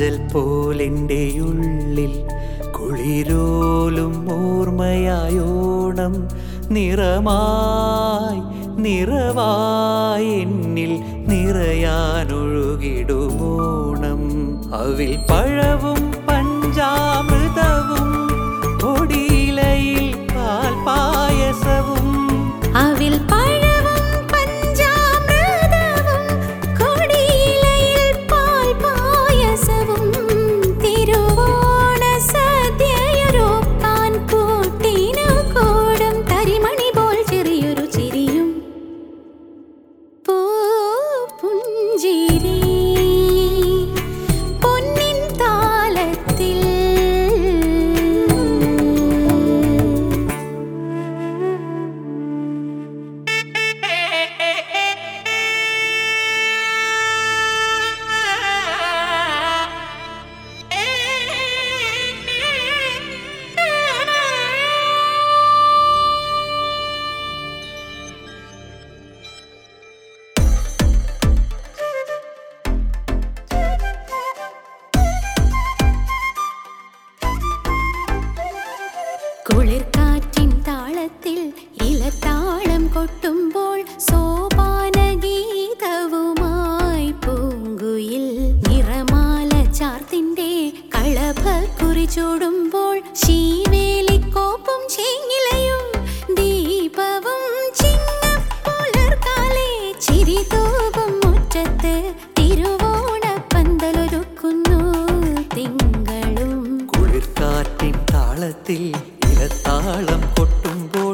മഞ്ചൽ പോലെൻ്റെ ഉള്ളിൽ കുളിരോലും ഓർമ്മയായോണം നിറമായി നിറവായി എന്നിൽ നിറയാനൊഴുകിടുമോണം. അവിൽ പഴവും പഞ്ചാമൃതവും കൊടിയിലയിൽ പാൽ പായസവും. അവിൽ പഴവും പഞ്ചാമൃതവും കൊടിയിലയിൽ പാൽ പായസവും. തിരുവോണ സദ്യയൊരുക്കാൻ കൂട്ടിനു കൂടും തരിമണി പോൽ ചെറിയൊരു ചിരിയും പൂപ്പുഞ്ചിരി പൊന്നിൻ താളത്തിൽ. കുളിർക്കാറ്റിൻ താളത്തിൽ ഇലത്താളം കൊട്ടുമ്പോൾ സോപാന ഗീതവുമായി പൂങ്കുയിൽ. നിറമാല ചാർത്തിന്റെ കളഭക്കുറി ചൂടുമ്പോൾ ശീവേലിക്കോപ്പും ചെങ്ങിലയും ദീപവും ചിങ്ങപ്പുലർക്കാലെ ചിരി തൂകും മുറ്റത്ത് തിരുവോണപ്പന്തലൊരുക്കുന്നു തിങ്കളും. കുളിർക്കാറ്റിൻ താളത്തിൽ ഇലത്താളം കൊട്ടുമ്പോൾ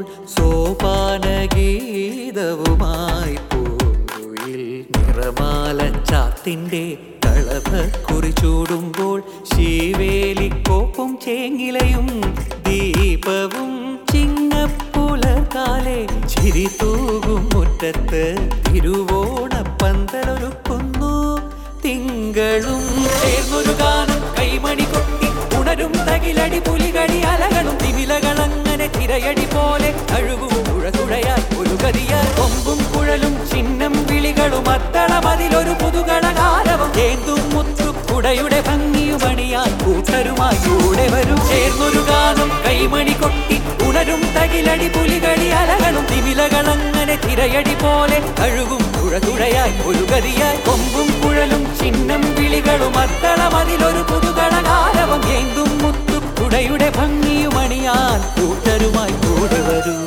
സോപാനഗീതവുമായി പൂങ്കുയിൽ. നിറമാല ചാത്തിന്റെ കളഭക്കുറി ചൂടുമ്പോൾ ശീവേലിക്കോപ്പും ചേങ്ങിലയും ദീപവും ചിങ്ങപ്പുലർക്കാലെ ചിരി തൂകും മുറ്റത്ത് തിരുവോണപ്പന്തലൊരുക്കുന്നു തിങ്കളും. ചേർന്നൊരു ഗാനം കൈമണി കൊട്ടി ഉണരും തകിലടി പുലികളി അലകളും തിമിലകളങ്ങനെ തിരയടി പോലെ അഴുകും തുഴതുഴയാൽ ഒരു ഗതിയാൽ. കൊമ്പും കുഴലും ചിഹ്നം വിളികളും അത്തളമതിലൊരു പുതുകളകാരവം ഏന്തും മുത്തു കുടയുടെ ഭംഗിയുമണിയാൽ കൂട്ടരുമായി കൂടെ വരും. ചേർന്നൊരു ഗാനം കൈമണി കൊട്ടി ഉണരും തകിലടി പുലികളി അലകളും തിമിലകളങ്ങനെ തിരയടി പോലെ അഴുകും തുഴതുഴയാൽ ഒരു ഗതിയാൽ. കൊമ്പും കുഴലും ചിഹ്നം വിളികളും അത്തളമതിലൊരു പുതുകളകാരവം ഏന്തും മുത്തു കുടയുടെ ഭംഗിയുമണിയാൽ കൂട്ടരുമായി കൂടെ വരൂ.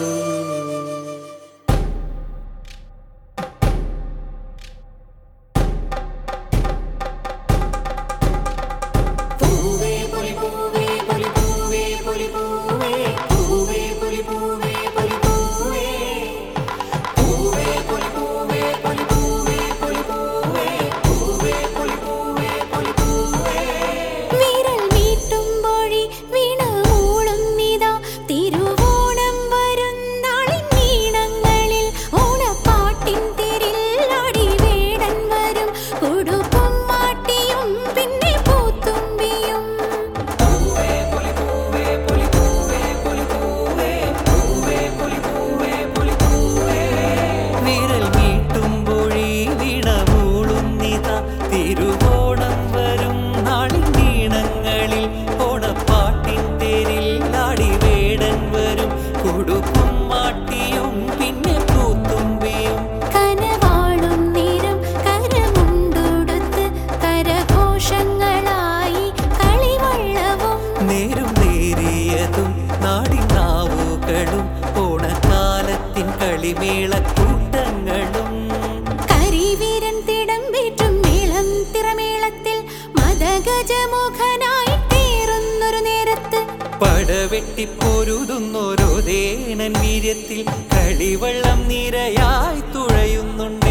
ൂട്ടങ്ങളും കരിവീരൻ തിടമ്പേറ്റും മേളം തിറമേളത്തിൽ മദഗജമുഖനായി തീറുന്നൊരു നേരത്ത് പടവെട്ടിപ്പൊരുതുന്നോരോ ദേനൻ വീര്യത്തിൽ കളിവെള്ളം നിരയായി തുഴയുന്നുണ്ട്.